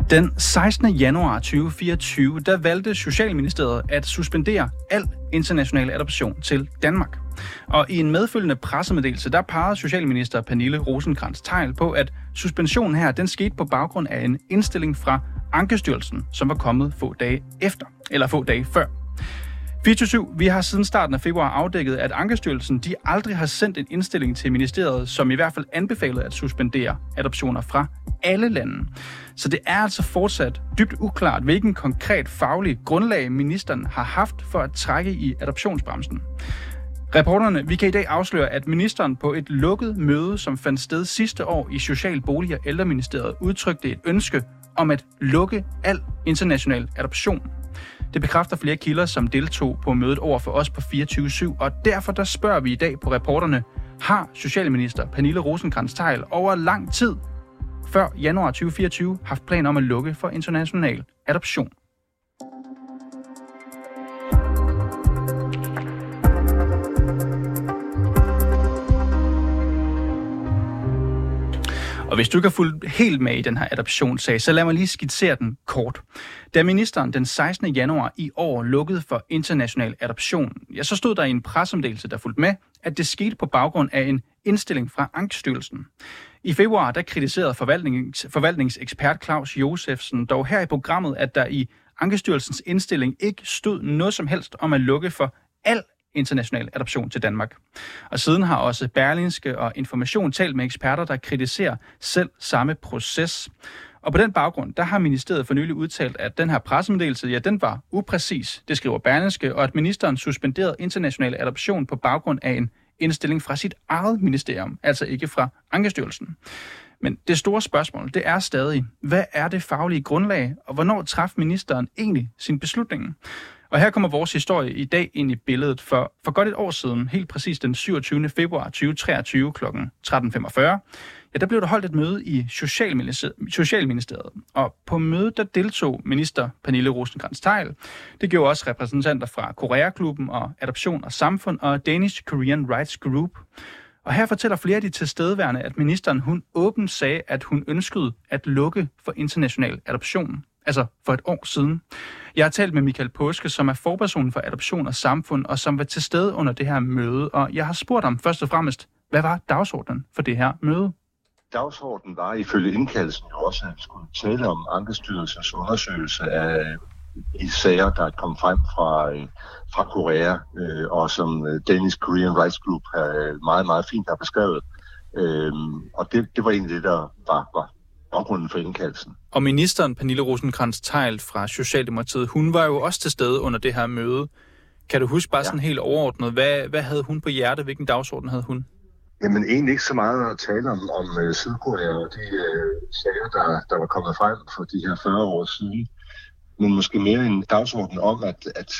Den 16. januar 2024, der valgte Socialministeriet at suspendere al international adoption til Danmark. Og i en medfølgende pressemeddelelse, der pegede Socialminister Pernille Rosenkrantz-Theil på, at suspensionen her, den skete på baggrund af en indstilling fra Ankestyrelsen, som var kommet få dage før. 24/7, vi har siden starten af februar afdækket, at Ankestyrelsen de aldrig har sendt en indstilling til ministeriet, som i hvert fald anbefalede at suspendere adoptioner fra alle lande. Så det er altså fortsat dybt uklart, hvilken konkret faglig grundlag ministeren har haft for at trække i adoptionsbremsen. Reporterne, vi kan i dag afsløre, at ministeren på et lukket møde, som fandt sted sidste år i Social-, Bolig- og Ældreministeriet, udtrykte et ønske om at lukke al international adoption. Det bekræfter flere kilder, som deltog på mødet over for os på 24/7, og derfor der spørger vi i dag på reporterne, har Socialminister Pernille Rosenkrantz-Theil over lang tid før januar 2024 haft planer om at lukke for international adoption? Og hvis du ikke har fulgt helt med i den her adoptionssag, så lad mig lige skitsere den kort. Da ministeren den 16. januar i år lukkede for international adoption, ja, så stod der i en pressemeddelelse, der fulgte med, at det skete på baggrund af en indstilling fra Ankestyrelsen. I februar, der kritiserede forvaltningsekspert Claus Josefsen dog her i programmet, at der i Ankestyrelsens indstilling ikke stod noget som helst om at lukke for al international adoption til Danmark. Og siden har også Berlingske og Information talt med eksperter, der kritiserer selv samme proces. Og på den baggrund, der har ministeriet for nylig udtalt, at den her pressemeddelelse, ja, den var upræcis, det skriver Berlingske, og at ministeren suspenderede international adoption på baggrund af en indstilling fra sit eget ministerium, altså ikke fra Ankestyrelsen. Men det store spørgsmål, det er stadig, hvad er det faglige grundlag, og hvornår traf ministeren egentlig sin beslutning? Og her kommer vores historie i dag ind i billedet. For godt et år siden, helt præcis den 27. februar 2023 kl. 13.45, ja, der blev der holdt et møde i Socialministeriet. Og på mødet, der deltog minister Pernille Rosenkrantz-Theil. Det gjorde også repræsentanter fra Korea-klubben og Adoption og Samfund og Danish Korean Rights Group. Og her fortæller flere af de tilstedeværende, at ministeren hun åbent sagde, at hun ønskede at lukke for international adoption. Altså for et år siden. Jeg har talt med Michael Påske, som er forperson for Adoption og Samfund, og som var til stede under det her møde. Og jeg har spurgt ham først og fremmest, hvad var dagsordenen for det her møde? Dagsordenen var ifølge indkaldelsen jo også, at vi skulle tale om Ankestyrelsens undersøgelse af de sager, der er kommet frem fra Korea, og som Danish Korean Rights Group meget, meget fint har beskrevet. Og det var egentlig det, der var baggrunden for indkaldelsen. Og ministeren Pernille Rosenkrantz-Theil fra Socialdemokratiet, hun var jo også til stede under det her møde. Kan du huske bare sådan helt overordnet, hvad havde hun på hjerte? Hvilken dagsorden havde hun? Jamen egentlig ikke så meget at tale om Sydkorea og de sager, der var kommet frem for de her 40 år siden. Men måske mere en dagsorden om, at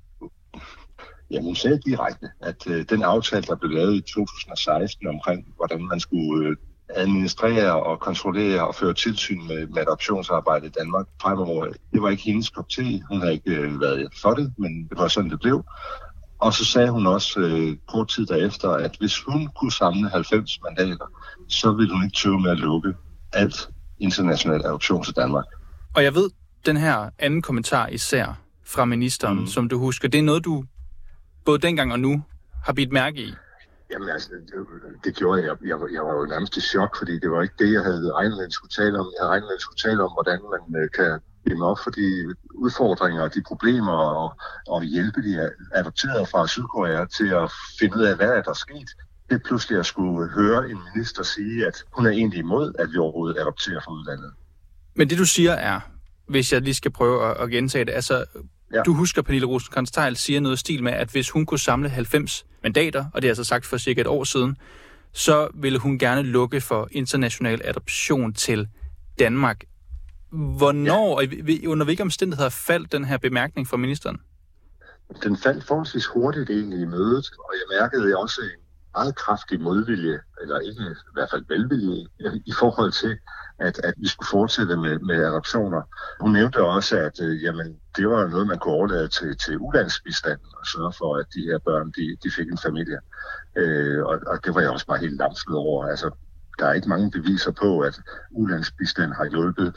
hun sagde direkte, at den aftale, der blev lavet i 2016 omkring, hvordan man skulle administrere og kontrollere og føre tilsyn med adoptionsarbejde i Danmark fremover, det var ikke hendes kop te. Hun havde ikke været for det, men det var sådan, det blev. Og så sagde hun også kort tid derefter, at hvis hun kunne samle 90 mandater, så ville hun ikke tøve med at lukke alt international adoption til Danmark. Og jeg ved, den her anden kommentar især fra ministeren, som du husker, det er noget, du både dengang og nu har bidt mærke i. Jamen altså, det gjorde jeg. Jeg var jo nærmest i chok, fordi det var ikke det, jeg havde regnet med, at skulle tale om. Jeg havde regnet med, at skulle tale om, hvordan man kan dæmme op for de udfordringer og de problemer og hjælpe de adopterede fra Sydkorea til at finde ud af, hvad der er sket. Det pludselig at skulle høre en minister sige, at hun er egentlig imod, at vi overhovedet adopterer fra udlandet. Men det du siger er, hvis jeg lige skal prøve at gentage det, altså du husker, Pernille Rosenkrantz-Theil siger noget i stil med, at hvis hun kunne samle 90 mandater, og det er altså sagt for cirka et år siden, så ville hun gerne lukke for international adoption til Danmark. Hvornår, under hvilke omstændigheder faldt den her bemærkning fra ministeren? Den faldt forholdsvis hurtigt egentlig i mødet, og jeg mærkede også en meget kraftig modvilje, eller ikke i hvert fald velvilje, i forhold til, at vi skulle fortsætte med adoptioner. Hun nævnte også, at det var noget, man kunne overlade til ulandsbistanden og sørge for, at de her børn de fik en familie. Og det var jeg også bare helt lamslet over. Altså, der er ikke mange beviser på, at ulandsbistand har hjulpet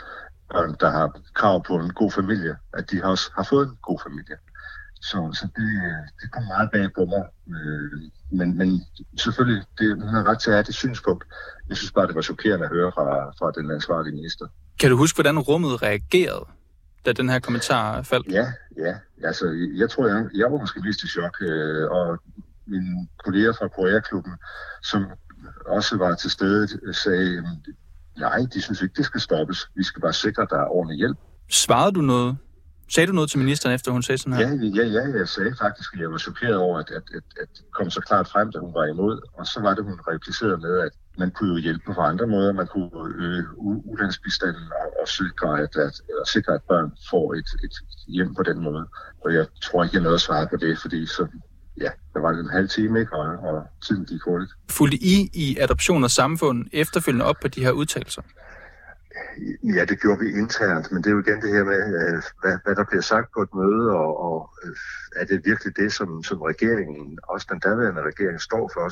børn, der har krav på en god familie, at de også har fået en god familie. Så det kom meget bag på mig. Men selvfølgelig, hun har ret til at have det synspunkt. Jeg synes bare, det var chokerende at høre fra den ansvarlige minister. Kan du huske, hvordan rummet reagerede, da den her kommentar faldt? Ja. Altså, jeg tror, jeg var måske mest i chok. Og mine kolleger fra Korea-klubben, som også var til stede, sagde, nej, de synes ikke, det skal stoppes. Vi skal bare sikre, at der er ordentlig hjælp. Svarede du noget? Sagde du noget til ministeren, efter hun sagde sådan her? Ja, jeg sagde faktisk, at jeg var chokeret over, at det kom så klart frem, da hun var imod. Og så var det, hun replicerede med, at man kunne jo hjælpe på andre måder. Man kunne øge ulandsbistanden og sikre, at børn får et hjem på den måde. Og jeg tror ikke, jeg nåede at svare på det, fordi så, ja, der var en halv time, ikke? Og tiden gik hurtigt. Fulgte I Adoption og Samfund efterfølgende op på de her udtalelser? Ja, det gjorde vi internt, men det er jo igen det her med, hvad der bliver sagt på et møde, og er det virkelig det, som regeringen, også den daværende regering, står for,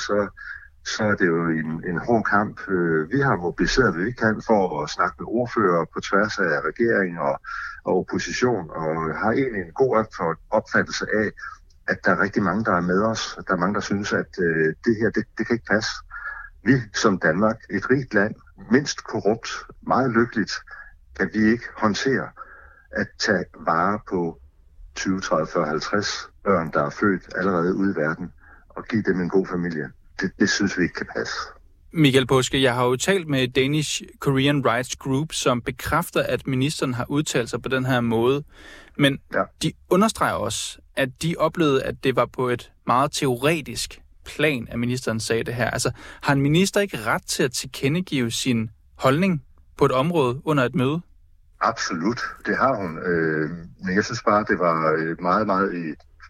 så er det jo en hård kamp. Vi har mobiliseret, hvad vi kan, for at snakke med ordfører på tværs af regering og opposition, og har egentlig en god opfattelse af, at der er rigtig mange, der er med os. Der er mange, der synes, at det her, det kan ikke passe. Vi som Danmark, et rigt land, mindst korrupt, meget lykkeligt, kan vi ikke håndtere at tage vare på 20, 30, 40, 50 børn, der er født allerede ude i verden, og give dem en god familie. Det synes vi ikke kan passe. Michael Paaske, jeg har jo talt med Danish Korean Rights Group, som bekræfter, at ministeren har udtalt sig på den her måde. Men de understreger også, at de oplevede, at det var på et meget teoretisk plan, at ministeren sagde det her. Altså, har en minister ikke ret til at tilkendegive sin holdning på et område under et møde? Absolut, det har hun. Men jeg synes bare, det var meget, meget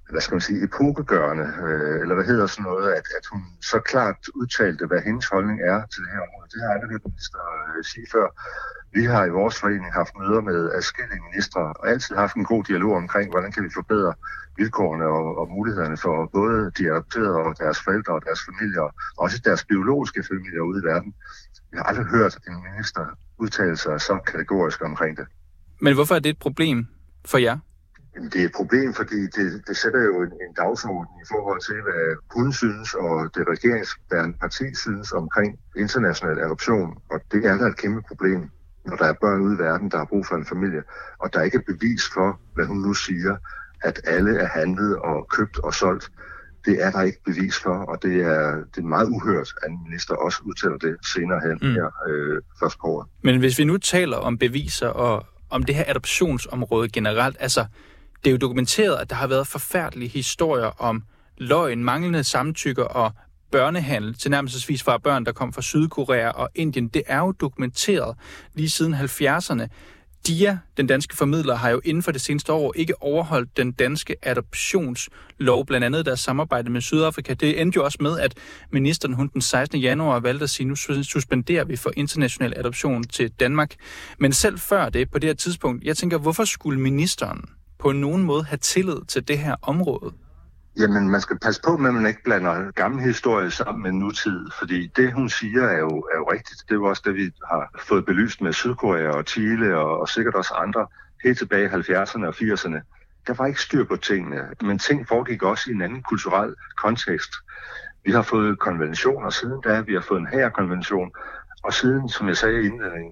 epokegørende, eller hvad hedder sådan noget, at hun så klart udtalte, hvad hendes holdning er til det her område. Det har jeg aldrig hørt minister sige før. Vi har i vores forening haft møder med adskillige ministre, og altid haft en god dialog omkring, hvordan kan vi forbedre vilkårene og mulighederne for både de adopterede og deres forældre og deres familier, og også deres biologiske familier ude i verden. Jeg har aldrig hørt en minister udtale sig så kategorisk omkring det. Men hvorfor er det et problem for jer? Det er et problem, fordi det sætter jo en dagsorden i forhold til, hvad hun synes, og det regeringsbærende parti synes omkring international adoption. Og det er da et kæmpe problem, når der er børn ude i verden, der har brug for en familie, og der ikke er bevis for, hvad hun nu siger, at alle er handlet og købt og solgt. Det er der ikke bevis for, og det er meget uhørt, at en minister også udtaler det senere hen her først på året. Men hvis vi nu taler om beviser og om det her adoptionsområde generelt, altså det er jo dokumenteret, at der har været forfærdelige historier om løgn, manglende samtykke og børnehandel tilnærmelsesvis fra børn, der kom fra Sydkorea og Indien. Det er jo dokumenteret lige siden 70'erne. DIA, den danske formidler, har jo inden for det seneste år ikke overholdt den danske adoptionslov, blandt andet deres samarbejde med Sydafrika. Det endte jo også med, at ministeren hun den 16. januar valgte at sige, nu suspenderer vi for international adoption til Danmark. Men selv før det, på det her tidspunkt, jeg tænker, hvorfor skulle ministeren på nogen måde have tillid til det her område? Jamen, man skal passe på, at man ikke blander gamle historie sammen med nutid, fordi det, hun siger, er jo rigtigt. Det er jo også det, vi har fået belyst med Sydkorea og Chile og sikkert også andre helt tilbage i 70'erne og 80'erne. Der var ikke styr på tingene, men ting foregik også i en anden kulturel kontekst. Vi har fået konventioner siden da, vi har fået en Haagerkonvention, og siden, som jeg sagde inden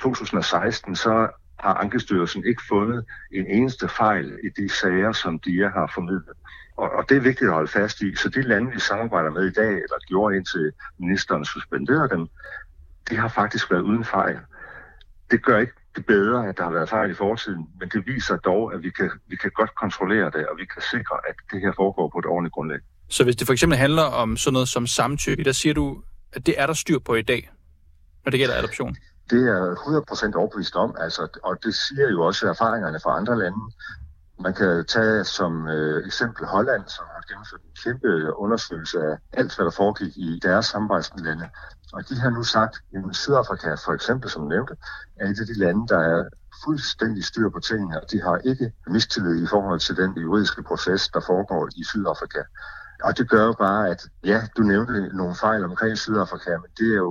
2016, så har Ankestyrelsen ikke fundet en eneste fejl i de sager, som DIA har formidlet. Og det er vigtigt at holde fast i. Så de lande, vi samarbejder med i dag, eller gjorde indtil ministeren suspenderede dem, det har faktisk været uden fejl. Det gør ikke det bedre, at der har været fejl i fortiden, men det viser dog, at vi kan godt kontrollere det, og vi kan sikre, at det her foregår på et ordentligt grundlag. Så hvis det for eksempel handler om sådan noget som samtykke, der siger du, at det er der styr på i dag, når det gælder adoption? Det er 100% overbevist om, altså, og det siger jo også erfaringerne fra andre lande. Man kan tage som eksempel Holland, som har gennemført en kæmpe undersøgelse af alt, hvad der foregik i deres samarbejdslande. Og de har nu sagt, at Sydafrika for eksempel, som nævnte, er et af de lande, der er fuldstændig styr på tingene, og de har ikke mistillid i forhold til den juridiske proces, der foregår i Sydafrika. Og det gør jo bare, at ja, du nævnte nogle fejl omkring Sydafrika, men det er jo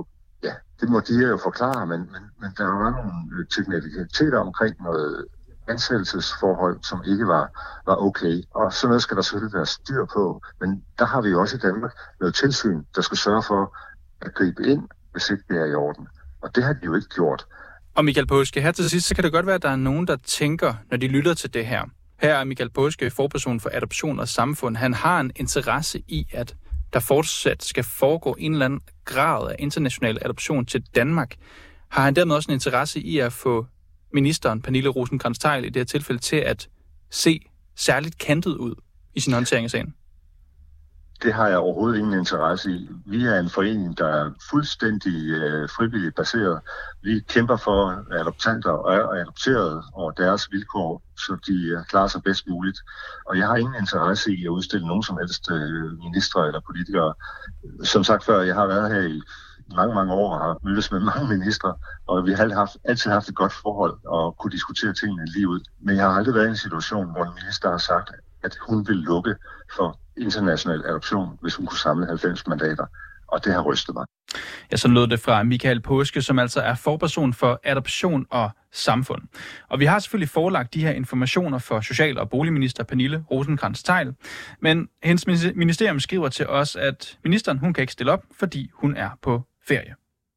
ja, det må de jo forklare, men der var nogle teknikaliteter omkring noget ansættelsesforhold, som ikke var okay. Og sådan noget skal der selvfølgelig være styr på. Men der har vi jo også i Danmark noget tilsyn, der skal sørge for at gribe ind, hvis ikke det er i orden. Og det har de jo ikke gjort. Og Michael Paaske, her til sidst, så kan det godt være, at der er nogen, der tænker, når de lytter til det her. Her er Michael Paaske, forperson for adoption og samfund. Han har en interesse i, at der fortsat skal foregå en eller anden grad af international adoption til Danmark. Har han dermed også en interesse i at få ministeren, Pernille Rosenkrantz-Theil, i det her tilfælde til at se særligt kantet ud i sin håndtering af sagen? Det har jeg overhovedet ingen interesse i. Vi er en forening, der er fuldstændig frivilligt baseret. Vi kæmper for adoptanter og adopterede og deres vilkår, så de klarer sig bedst muligt. Og jeg har ingen interesse i at udstille nogen som helst ministre eller politikere. Som sagt før, jeg har været her i mange år og har mødtes med mange ministre, og vi har altid haft et godt forhold og kunne diskutere tingene lige ud. Men jeg har aldrig været i en situation, hvor en minister har sagt, at hun vil lukke for international adoption, hvis hun kunne samle 90 mandater. Og det har rystet mig. Ja, så lød det fra Michael Paaske, som altså er forperson for adoption og samfund. Og vi har selvfølgelig forelagt de her informationer for social- og boligminister Pernille Rosenkrantz-Theil. Men hendes ministerium skriver til os, at ministeren hun kan ikke stille op, fordi hun er på ferie.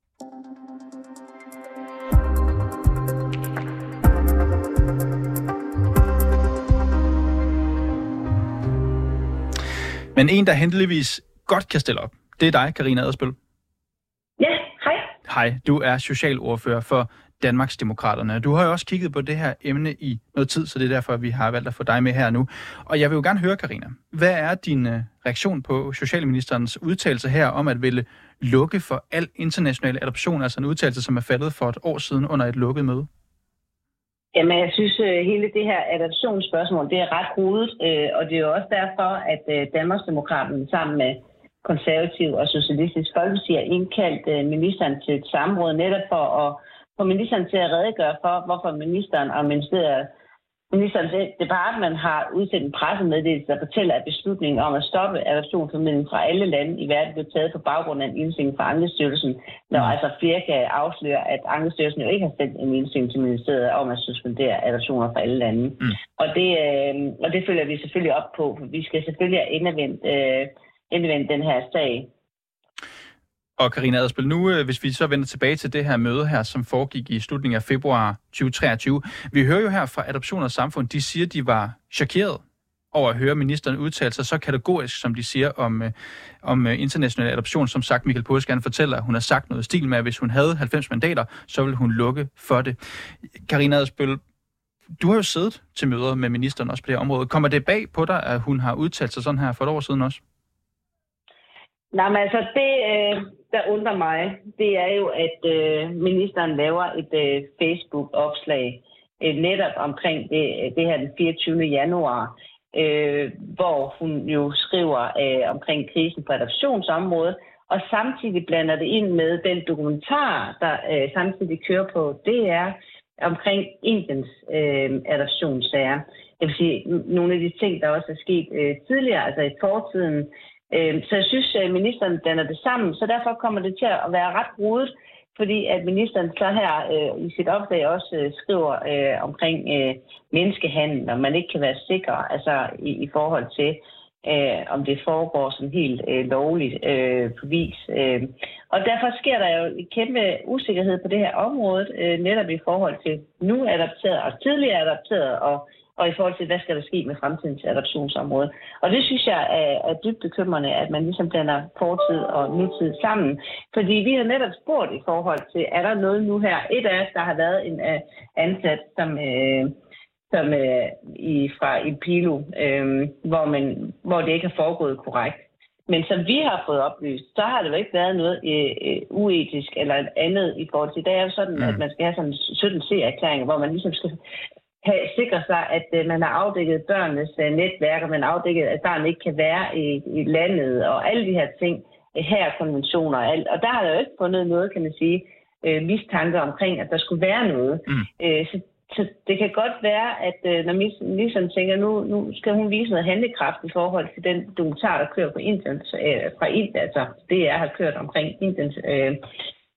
Men en, der heldigvis godt kan stille op, det er dig, Karina Adsbøl. Ja, hej. Hej, du er socialordfører for Danmarksdemokraterne. Du har jo også kigget på det her emne i noget tid, så det er derfor, vi har valgt at få dig med her nu. Og jeg vil jo gerne høre, Karina, hvad er din reaktion på socialministerens udtalelse her om at ville lukke for al international adoption, altså en udtalelse, som er faldet for et år siden under et lukket møde? Jamen, jeg synes, hele det her adoptionsspørgsmål, det er ret rodet, og det er jo også derfor, at Danmarksdemokraterne sammen med Konservativ og Socialistisk Folkeparti har indkaldt ministeren til et samråd netop for at få ministeren til at redegøre for, hvorfor ministeren og ministerens departement har udsendt en pressemeddelelse, der fortæller, at beslutningen om at stoppe adoptionsformidling fra alle lande i verden blev taget på baggrund af en indstilling fra Ankestyrelsen, når altså flere kan afsløre, at Ankestyrelsen jo ikke har sendt en indstilling til ministeriet om at suspendere adoptioner fra alle lande. Og det følger vi selvfølgelig op på, for vi skal selvfølgelig have endevendt den her sag. Og Karina Adsbøl, nu hvis vi så vender tilbage til det her møde her, som foregik i slutningen af februar 2023. Vi hører jo her fra Adoption og Samfund, de siger, de var chokeret over at høre ministeren udtale sig så kategorisk, som de siger om international adoption. Som sagt, Michael Paaske, han fortæller, at hun har sagt noget i stil med, at hvis hun havde 90 mandater, så ville hun lukke for det. Karina Adsbøl, du har jo siddet til møder med ministeren også på det her område. Kommer det bag på dig, at hun har udtalt sig sådan her for et år siden også? Nej, men altså det, der undrer mig, det er jo, at ministeren laver et Facebook-opslag netop omkring det her den 24. januar, hvor hun jo skriver omkring krisen på adoptionsområdet, og samtidig blander det ind med den dokumentar, der samtidig kører på DR omkring Indiens adoptionssager. Det vil sige, nogle af de ting, der også er sket tidligere, altså i fortiden. Så jeg synes, at ministeren blander det sammen, så derfor kommer det til at være ret rodet, fordi at ministeren så her i sit opslag også skriver omkring menneskehandel, og man ikke kan være sikker altså i forhold til, om det foregår sådan helt lovligt på vis. Og derfor sker der jo en kæmpe usikkerhed på det her område, netop i forhold til nu adopteret og tidligere adopteret, og i forhold til, hvad skal der ske med fremtidens adoptionsområde. Og det synes jeg er dybt bekymrende, at man ligesom blander fortid og nutid sammen. Fordi vi har netop spurgt i forhold til, er der noget nu her? Et af os, der har været en ansat, fra Impilo, hvor det ikke har foregået korrekt. Men som vi har fået oplyst, så har det jo ikke været noget uetisk eller andet i forhold til. Det er jo sådan, at man skal have sådan 17 C-erklæringer, hvor man ligesom skal sikre sig, at man har afdækket børnenes netværk, og man har afdækket, at barnet ikke kan være i landet, og alle de her ting, her konventioner og alt. Og der har der jo ikke fundet noget, kan man sige, mistanke omkring, at der skulle være noget. Så det kan godt være, at når ministeren tænker, nu skal hun vise noget handlekraft i forhold til den dokumentar, der kører på Indien, fra Indien, altså DR har kørt omkring Indiens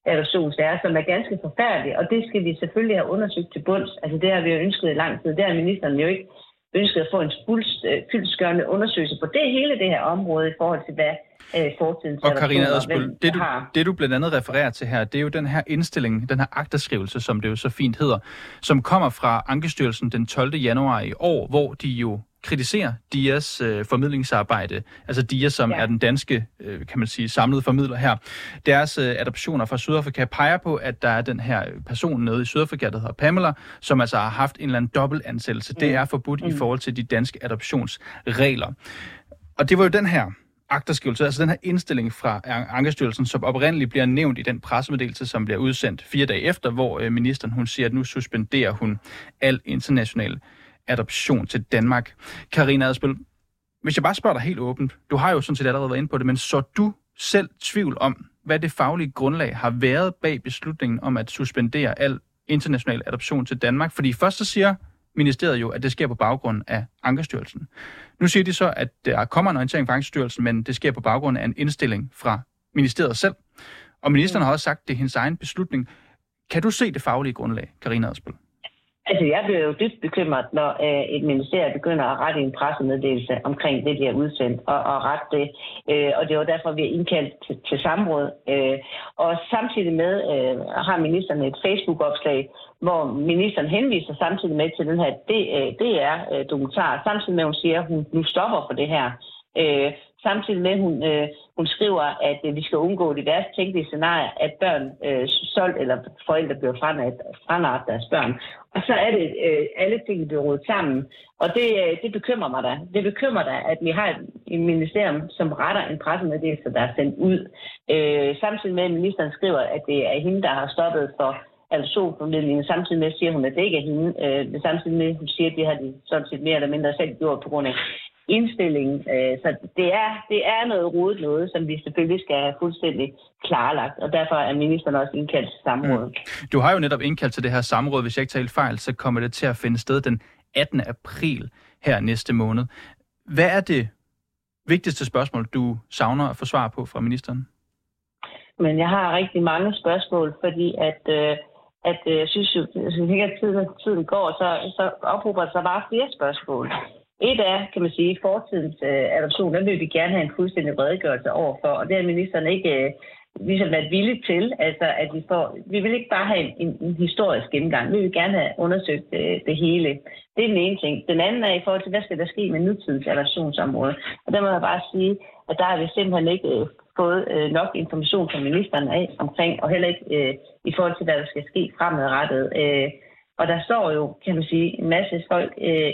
adoptionssager, som er ganske forfærdelige, og det skal vi selvfølgelig have undersøgt til bunds. Altså det har vi jo ønsket i lang tid. Det har ministeren jo ikke ønsket at få en fyldestgørende undersøgelse på hele det her område i forhold til, hvad fortidens og Karina Adsbøl, det du blandt andet refererer til her, det er jo den her indstilling, den her agterskrivelse, som det jo så fint hedder, som kommer fra Ankestyrelsen den 12. januar i år, hvor de jo kritiserer DIAs formidlingsarbejde, altså DIA, som er den danske, kan man sige, samlede formidler her. Deres adoptioner fra Sydafrika peger på, at der er den her person nede i Sydafrika, der hedder Pamela, som altså har haft en eller anden dobbeltansættelse. Det er forbudt i forhold til de danske adoptionsregler. Og det var jo den her agterskrivelse, altså den her indstilling fra Ankestyrelsen, som oprindeligt bliver nævnt i den pressemeddelelse, som bliver udsendt 4 dage efter, hvor ministeren hun siger, at nu suspenderer hun al international adoption til Danmark. Karina Adsbøl, hvis jeg bare spørger dig helt åbent, du har jo sådan set allerede været inde på det, men så du selv tvivl om, hvad det faglige grundlag har været bag beslutningen om at suspendere al international adoption til Danmark? Fordi først så siger ministeriet jo, at det sker på baggrund af Ankestyrelsen. Nu siger de så, at der kommer en orientering fra Ankestyrelsen, men det sker på baggrund af en indstilling fra ministeriet selv. Og ministeren har også sagt, at det er hendes egen beslutning. Kan du se det faglige grundlag, Karina Adsbøl? Altså, jeg bliver jo dybt bekymret, når et ministerium begynder at rette en pressemeddelelse omkring det, de har udsendt, og rette det. Og det var derfor, vi er indkaldt til samråd. Og samtidig med har ministeren et Facebook-opslag, hvor ministeren henviser samtidig med til den her DR-dokumentar. Samtidig med, at hun siger, at hun nu stopper for det her. Samtidig med, at hun skriver, at vi skal undgå de værste tænkelige scenarier, at børn solgt eller forældre bliver franarret deres børn. Og så er det alle ting bliver rodet sammen. Og det bekymrer mig da. Det bekymrer da, at vi har et ministerium, som retter en pressemeddelelse, der er sendt ud. Samtidig med, at ministeren skriver, at det er hende, der har stoppet for adoptionsformidlingen. Samtidig med, siger hun, at det ikke er hende. Samtidig med, at hun siger, at det har de sådan set mere eller mindre selv gjort på grund af indstillingen. Så det er noget rodet noget, som vi selvfølgelig skal have fuldstændig klarlagt, og derfor er ministeren også indkaldt til samrådet. Du har jo netop indkaldt til det her samråd. Hvis jeg ikke tager helt fejl, så kommer det til at finde sted den 18. april her næste måned. Hvad er det vigtigste spørgsmål, du savner at få svar på fra ministeren? Men jeg har rigtig mange spørgsmål, fordi at jeg synes jo, at tiden går, så ophober der sig bare flere spørgsmål. Et er, kan man sige, fortidens adoption, den vil vi gerne have en fuldstændig redegørelse overfor, og det er ministeren ikke ligesom været villig til, altså at vi vil ikke bare have en historisk gennemgang, vi vil gerne have undersøgt det hele. Det er den ene ting. Den anden er i forhold til, hvad skal der ske med nutidens adoptionsområde, og der må jeg bare sige, at der har vi simpelthen ikke fået nok information fra ministeren af omkring, og heller ikke i forhold til, hvad der skal ske fremadrettet. Og der står jo, kan man sige, en masse folk,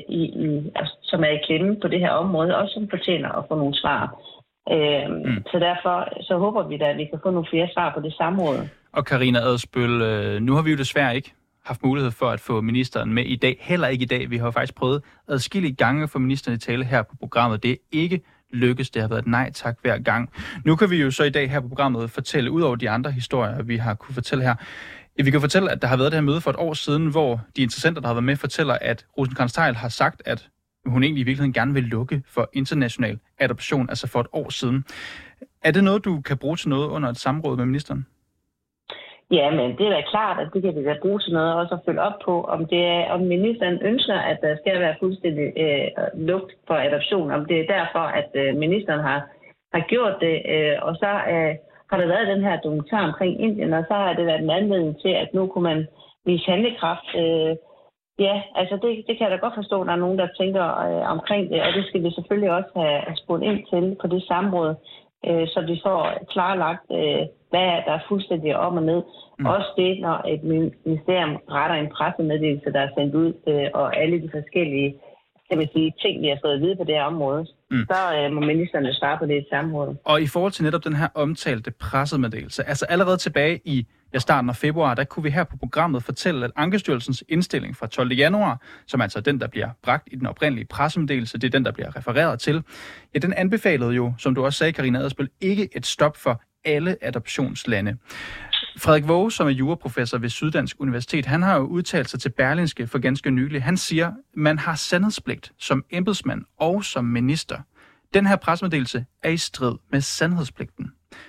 som er i klemme på det her område, også som fortjener at få nogle svar. Så derfor så håber vi da, at vi kan få nogle flere svar på det samråd. Og Karina Adsbøl, nu har vi jo desværre ikke haft mulighed for at få ministeren med i dag. Heller ikke i dag. Vi har faktisk prøvet adskillige gange at få ministeren i tale her på programmet. Det er ikke lykkes. Det har været et nej tak hver gang. Nu kan vi jo så i dag her på programmet fortælle, ud over de andre historier, vi har kunne fortælle her. Vi kan fortælle, at der har været det her møde for et år siden, hvor de interessenter, der har været med, fortæller, at Rosenkrantz-Theil har sagt, at hun egentlig i virkeligheden gerne vil lukke for international adoption, altså for et år siden. Er det noget, du kan bruge til noget under et samråd med ministeren? Ja, men det er da klart, at det kan vi da bruge til noget, og også at følge op på, om ministeren ønsker, at der skal være fuldstændig lugt for adoption, om det er derfor, at ministeren har gjort det, og så har der været den her dokumentar omkring Indien, og så har det været en anledning til, at nu kunne man vise handlekraft. Ja, altså det kan jeg da godt forstå, at der er nogen, der tænker omkring det, og det skal vi selvfølgelig også have spurgt ind til på det samråd, så vi får klarlagt, hvad der er fuldstændig op og ned. Også det, når et ministerium retter en pressemeddelelse, der er sendt ud, og alle de forskellige, kan man sige, ting, vi har fået at vide på det her område, så må ministeren svare på det i samrådet. Og i forhold til netop den her omtalte pressemeddelelse, altså allerede tilbage i starten af februar, der kunne vi her på programmet fortælle, at Ankestyrelsens indstilling fra 12. januar, som altså den, der bliver bragt i den oprindelige pressemeddelelse, det er den, der bliver refereret til, ja, den anbefalede jo, som du også sagde, Karina Adsbøl, ikke et stop for alle adoptionslande. Frederik Waage, som er juraprofessor ved Syddansk Universitet, han har jo udtalt sig til Berlingske for ganske nylig. Han siger, man har sandhedspligt som embedsmand og som minister. Den her pressemeddelelse er i strid med sandhedspligten.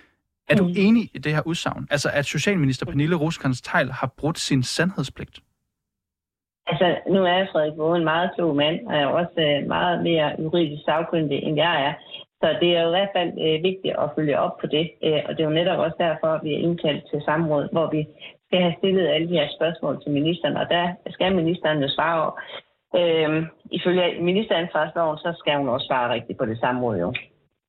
Er du enig i det her udsagn? Altså, at socialminister Pernille Rosenkrantz-Theil har brudt sin sandhedspligt? Altså, nu er Frederik Waage en meget klog mand, og er også meget mere juridisk sagkyndig, end jeg er. Så det er jo i hvert fald vigtigt at følge op på det. Og det er jo netop også derfor, at vi er indkaldt til samråd, hvor vi skal have stillet alle de her spørgsmål til ministeren. Og der skal ministeren jo svare over. Ifølge ministeransvarsloven, så skal hun også svare rigtigt på det samråd jo.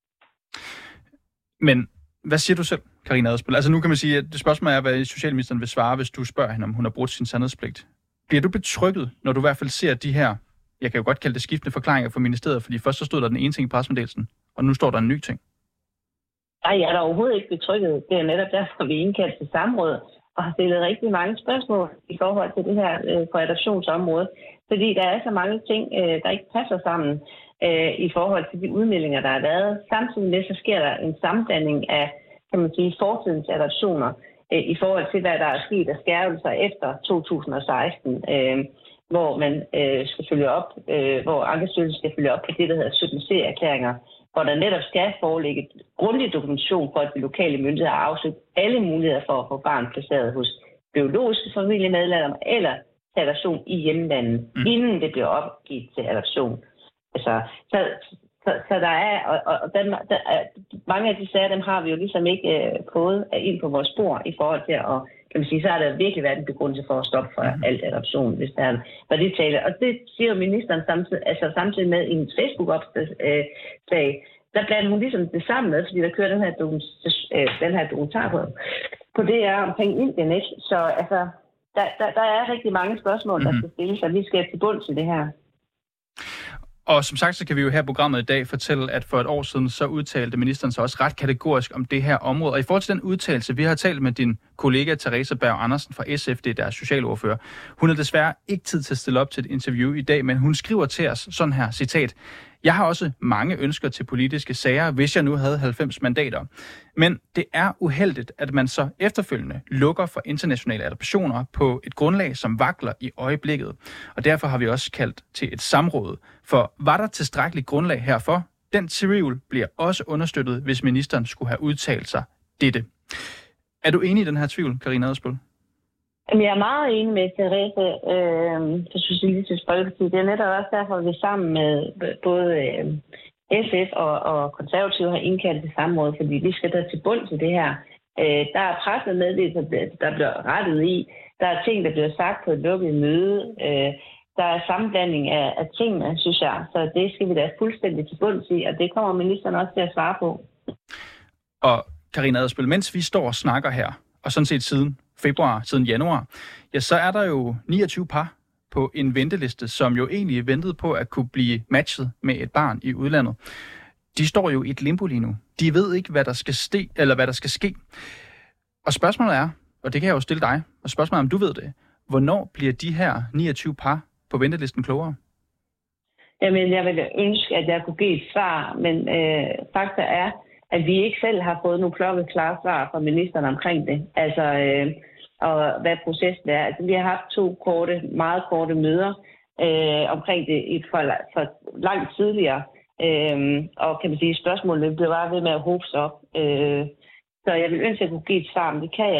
Men hvad siger du selv, Karina Adsbøl? Altså nu kan man sige, at det spørgsmål er, hvad socialministeren vil svare, hvis du spørger hende, om hun har brudt sin sandhedspligt. Bliver du betrygget, når du i hvert fald ser de her, jeg kan jo godt kalde det skiftende forklaringer fra ministeriet, fordi først så stod der den ene ting i pressemeddelelsen, og nu står der en ny ting? Nej, jeg er da overhovedet ikke betrykket. Det er netop derfor, vi er indkaldt til samråd og har stillet rigtig mange spørgsmål i forhold til det her på adoptionsområdet. Fordi der er så mange ting, der ikke passer sammen i forhold til de udmeldinger, der har været. Samtidig med, så sker der en sammenblanding af, kan man sige, fortidens adoptioner i forhold til, hvad der er sket af skærpelser efter 2016, hvor man skal følge op, hvor Ankestyrelsen skal følge op på det, der hedder 17C-erklæringer, hvor der netop skal foreligge grundig dokumentation for, at de lokale myndigheder har afsøgt alle muligheder for at få barn placeret hos biologiske familiemedlemmer eller til adoption i hjemlandet, inden det bliver opgivet til adoption. Altså, så der er, og mange af de sager, dem har vi jo ligesom ikke fået ind på vores spor i forhold til at, kan man sige, så har der virkelig været en begrundelse for at stoppe for alt adoption, hvis der var det tale. Og det siger ministeren samtidig med i en Facebook-opslag, der blander hun ligesom det sammen med, fordi der kører den her dokumentar på det er omkring Indien, ikke? Så altså, der er rigtig mange spørgsmål, der skal stilles, og vi skal til bunds i det her. Og som sagt, så kan vi jo her i programmet i dag fortælle, at for et år siden, så udtalte ministeren sig også ret kategorisk om det her område. Og i forhold til den udtalelse, vi har talt med din kollega Theresa Berg Andersen fra SF, det er deres socialordfører. Hun har desværre ikke tid til at stille op til et interview i dag, men hun skriver til os sådan her, citat: "Jeg har også mange ønsker til politiske sager, hvis jeg nu havde 90 mandater. Men det er uheldigt, at man så efterfølgende lukker for internationale adoptioner på et grundlag, som vakler i øjeblikket. Og derfor har vi også kaldt til et samråd. For var der tilstrækkeligt grundlag herfor? Den tvivl bliver også understøttet, hvis ministeren skulle have udtalt sig dette." Er du enig i den her tvivl, Karina Adsbøl? Jeg er meget enig med Therese for Socialistisk Folkeparti. Det er netop også derfor, at vi sammen med både SF og Konservative har indkaldt til samråd, fordi vi skal da til bund til det her. Der er presset meddelelser, der bliver rettet i. Der er ting, der bliver sagt på et lukket møde. Der er sammenblanding af tingene, synes jeg. Så det skal vi da fuldstændig til bunds i, og det kommer ministeren også til at svare på. Og Karina Adsbøl, mens vi står og snakker her, og sådan set siden februar, siden januar, ja, så er der jo 29 par på en venteliste, som jo egentlig ventede på at kunne blive matchet med et barn i udlandet. De står jo i et limbo lige nu. De ved ikke, hvad der skal ske. Og spørgsmålet er, og det kan jeg jo stille dig, og spørgsmålet er, om du ved det, hvornår bliver de her 29 par på ventelisten klogere? Jamen, jeg ville ønske, at jeg kunne give et svar, men fakta er, at vi ikke selv har fået nogle klokkeklare svar fra ministeren omkring det. Altså, og hvad processen er. Altså, vi har haft 2 meget korte møder omkring det for langt tidligere. Og kan man sige, spørgsmålet blev bare ved med at hobe sig op. Så jeg vil ønske, at jeg kunne give et svar, men det kan jeg